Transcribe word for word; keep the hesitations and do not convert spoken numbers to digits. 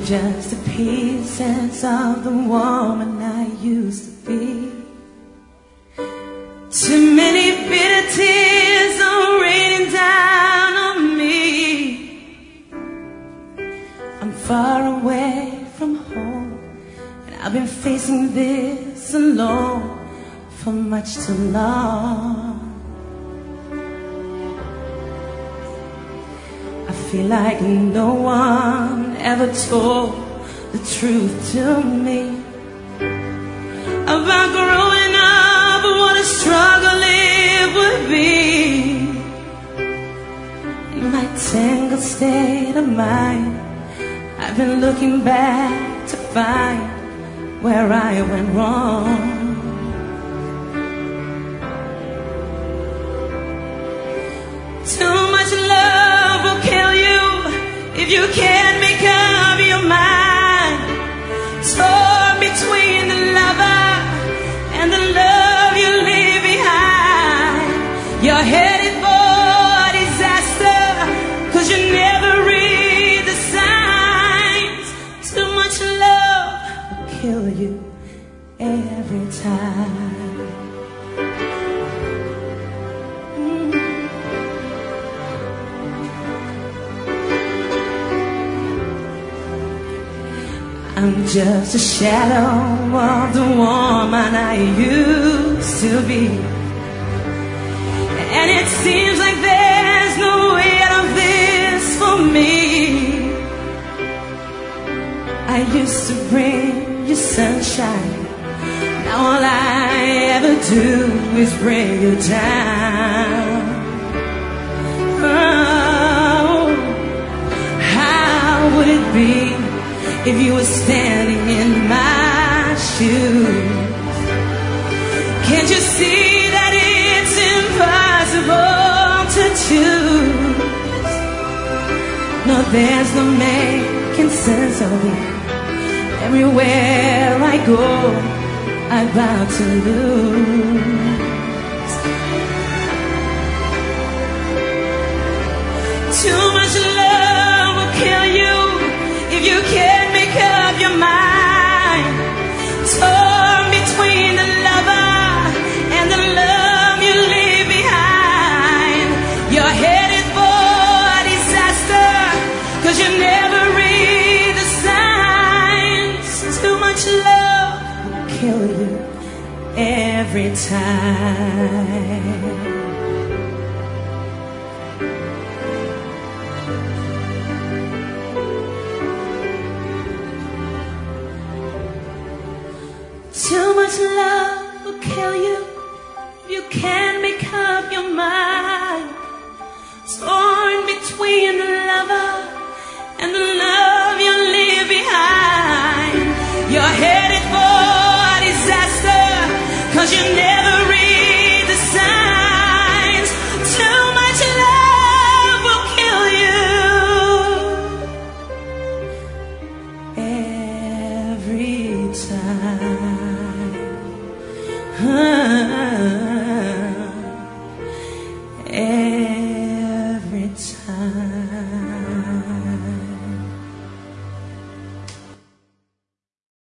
just the pieces of the woman I used to be. Too many bitter tears are raining down on me. I'm far away from home, and I've been facing this alone for much too long. I feel like no one ever told the truth to me about growing up, what a struggle it would be. In my tangled state of mind, I've been looking back to find where I went wrong. Too much love will kill you if you can't make up your mind. Torn between the lover and the love you leave behind. You're headed for disaster, 'cause you never read the signs. Too much love will kill you every time. mm. I'm just a shadow of the woman I used to be, and it seems like there's no way out of this for me. I used to bring you sunshine, now all I ever do is bring you down. Oh, how would it be if you were standing in my shoes? Can't you see that it's impossible to choose? No, there's no making sense of it. Everywhere I go, I'm about to lose. Too much love will kill you if you can't make up your mind. Torn between the lover and the love you leave behind. You're headed for disaster, 'cause you never read the signs. Too much love will kill you every time. Too much love will kill you if you can't make up your mind. Torn between the lover and the love you leave behind. You're headed for disaster, 'cause you never read the signs. Too much love will kill you every time.